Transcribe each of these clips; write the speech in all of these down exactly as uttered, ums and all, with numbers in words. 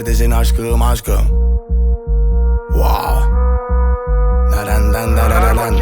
Neredesin aşkım aşkım? Wow. Nereden nereden?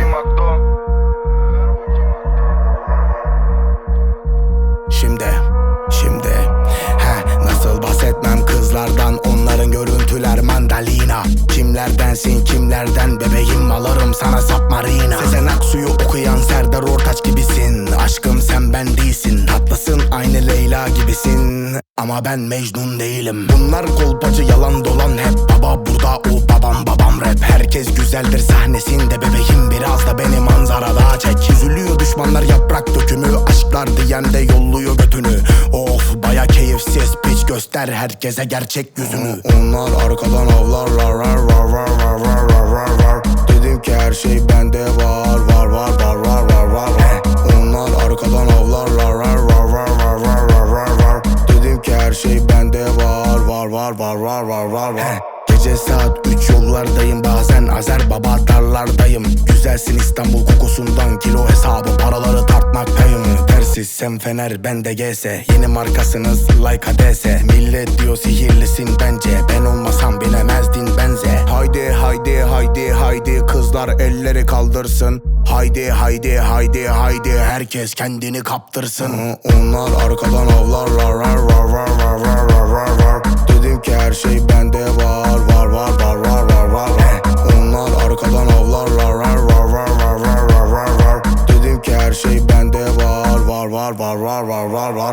Şimdi, şimdi he, nasıl bahsetmem kızlardan, onların görüntüler mandalina. Kimlerdensin kimlerden bebeğim, alırım sana submarina. Sezen Aksu'yu okuyan Serdar Ortaç gibisin. Aşkım sen ben değilsin, tatlısın aynı Leyla gibisin. Ama ben Mecnun değilim. Bunlar kolpacı yalan dolan hep. Baba burada o babam babam rap. Herkes güzeldir sahnesinde bebeğim, biraz da beni manzarada çek. Üzülüyor düşmanlar yaprak dökümü, aşklar diyen de yolluyor götünü. Of baya keyifsiz piç, göster herkese gerçek yüzünü. Onlar arkadan avlarlar var var var var var var var. Dedim ki her şey bende var var var var var var var var. Onlar arkadan avlarlar var var var var var var var var. Dedim ki her şey bende var var var var var var var var. Gece saat üç yollardayım, bazen Azer Baba darlardayım. Güzelsin İstanbul kokusundan, kilo hesabı paraları tartmaktayım. Tersizsem Fener bende G S, yeni markasınız like A D S. Millet diyor sihirlisin bence, ben olmasam bilemezdin benze. Haydi haydi haydi haydi kızlar elleri kaldırsın. Haydi haydi haydi haydi herkes kendini kaptırsın. Onlar arkadan avlarlar var var var var var var var var. Dedim ki her şey bende var var var var var var var var. Onlar arkadan avlarlar var var var var var var var var. Dedim ki her şey bende var var var var var var var var.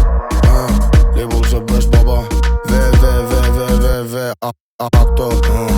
Level beş baba ve ve ve ve ve ve a a akto.